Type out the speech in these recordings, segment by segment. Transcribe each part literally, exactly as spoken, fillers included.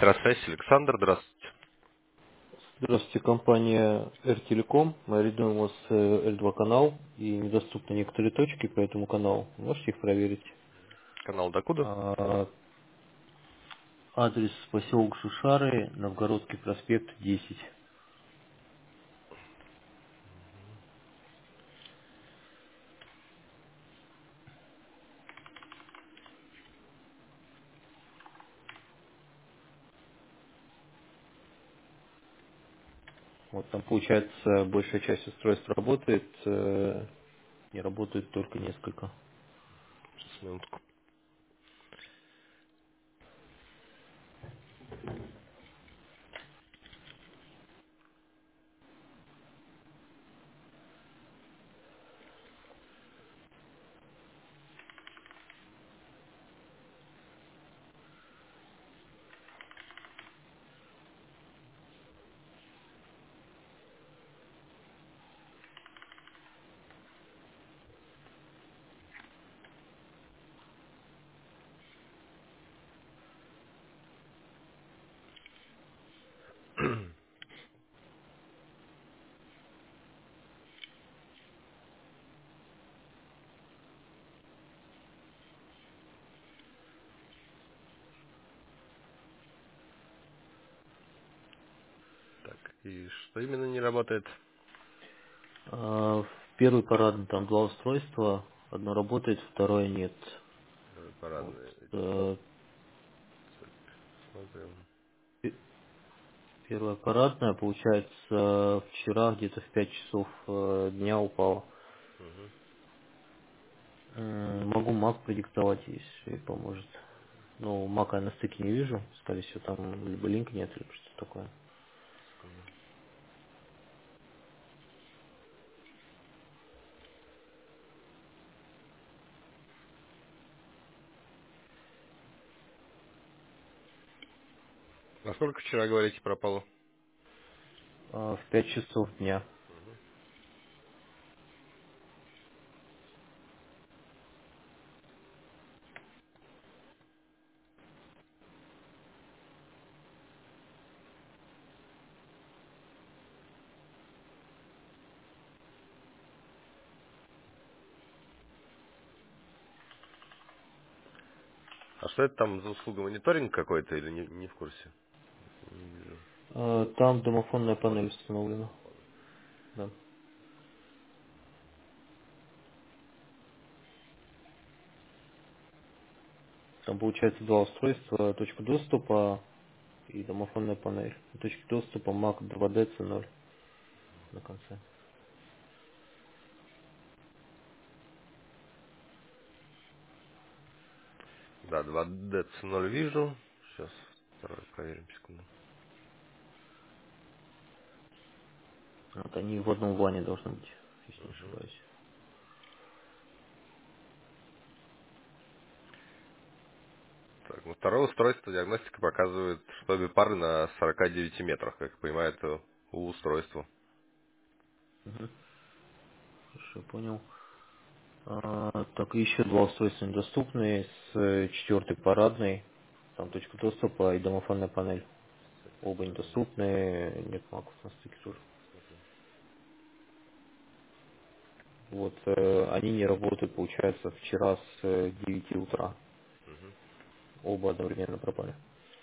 Электросвязь, Александр, здравствуйте. Здравствуйте, компания R-Telecom. Мы арендуем у вас э, L два канал и недоступны некоторые точки по этому каналу. Можете их проверить? Канал Докуда? А, адрес поселок Шушары, Новгородский проспект десять. Вот там получается большая часть устройств работает, э, не работает только несколько. Сейчас, минутку. Так, и что именно не работает? А, в первый парадный там два устройства, одно работает, второе нет. Э, Вот, Парадные. э, Так, смотрим. Первая парадная, получается, вчера где-то в пять часов э, дня упала. Мгм. М, Могу Mac продиктовать, если поможет. Ну, Mac я на стыке не вижу. Скорее всего, там либо линк нет, либо что-то такое. Секунду. А сколько вчера, говорите, пропало? А, в пять часов дня. Мгм. А что это там за услуга? Мониторинг какой-то или не, не в курсе? Не вижу. А, там домофонная панель установлена. Домофон. Да. Там получается два устройства, точка доступа и домофонная панель. Точки доступа Mac два D C ноль на конце. Да, два дэ цэ ноль вижу. Сейчас второй проверим, секунду. Вот они в одном ване должны быть, если не Мгм. ошибаюсь. Так, ну второе устройство диагностика показывает, что обе пары на сорока девяти метрах, как я понимаю, это у устройства. Мгм. Хорошо, понял. А, так, и еще два устройства недоступные с э, четвертой парадной. Там точка доступа и домофонная панель. Оба недоступны, нет маков на стыке тоже. Смотрим. Вот, э, они не работают, получается, вчера с э, девяти утра. Мгм. Оба одновременно пропали.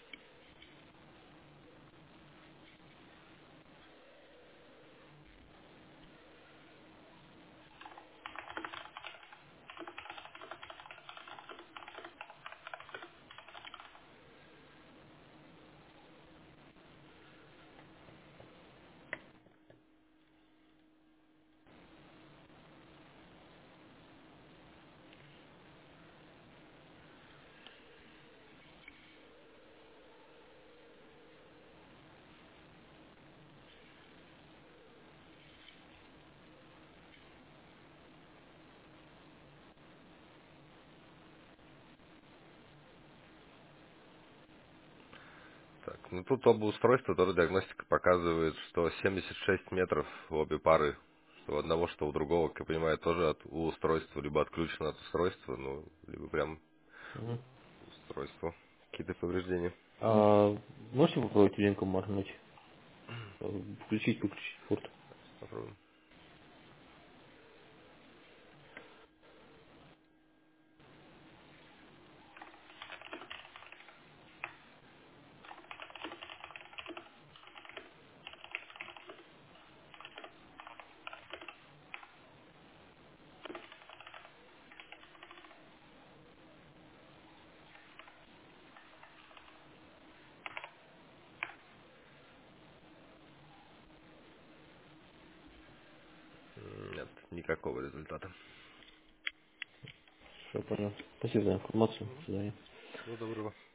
Так, ну тут оба устройства, тоже диагностика показывает, что семьдесят шесть метров в обе пары. Что у одного, что у другого, как я понимаю, тоже от у устройства, либо отключено от устройства, ну, либо прям Мгм. устройство. Какие-то повреждения. А Можете попробовать линком моргнуть? Э, Включить, выключить порт. Попробуем. М, Нет, никакого результата. Все, понял. Спасибо за информацию. Мгм. До свидания. Всего доброго.